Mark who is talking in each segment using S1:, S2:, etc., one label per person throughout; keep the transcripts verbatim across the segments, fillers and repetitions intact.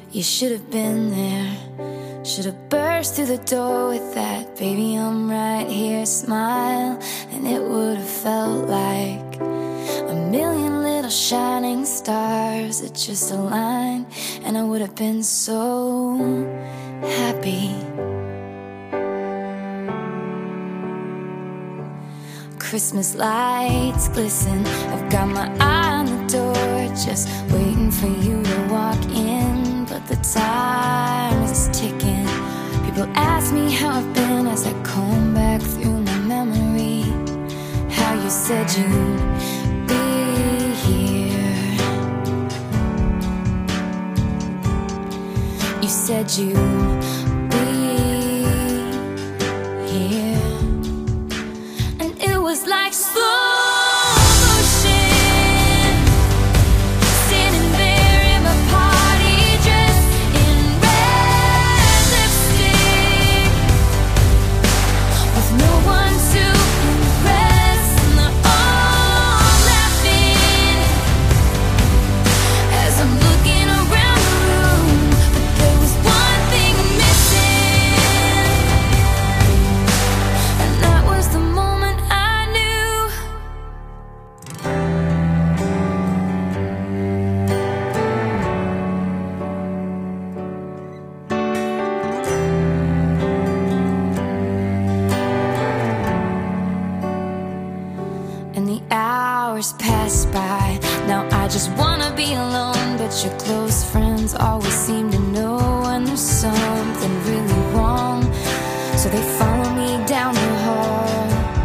S1: You should have been there. Should have burst through the door with that "baby, I'm right here" smile, and it would have felt like a million little shining stars that just aligned, and I would have been so happy. Christmas lights glisten, I've got my eye on the door, just waiting for you to walk in. But the time is ticking. People ask me how I've been as I comb back through my memory. How you said you'd be here. You said you'd be here. And it was like slow pass by. Now I just wanna be alone, but your close friends always seem to know when there's something really wrong, so they follow me down the hall.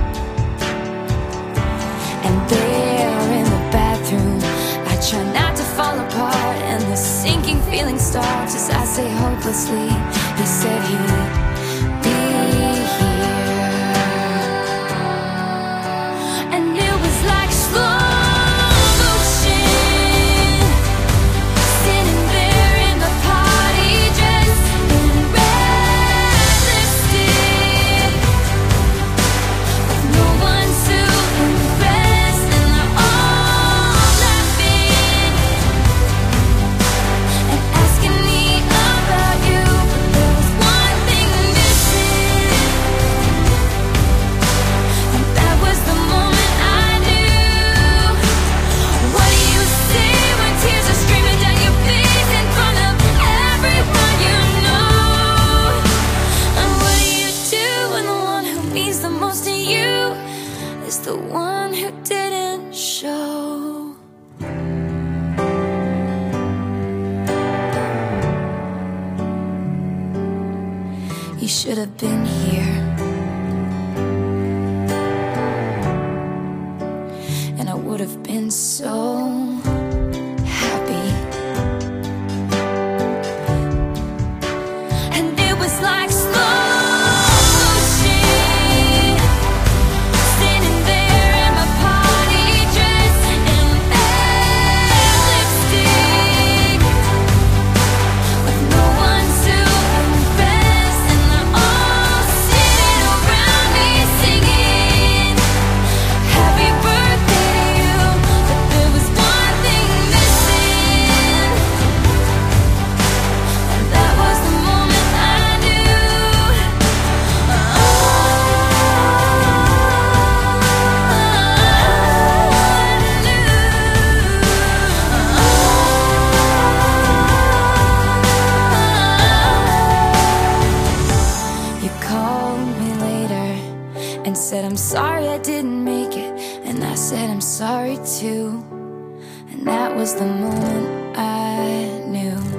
S1: And there in the bathroom, I try not to fall apart, and the sinking feeling starts as I say hopelessly, he said he'd be here. And it was like slow the one who didn't show. You should have been here, and I would have been so happy. And it was like slow and said, I'm sorry I didn't make it. And I said, I'm sorry too. And that was the moment I knew.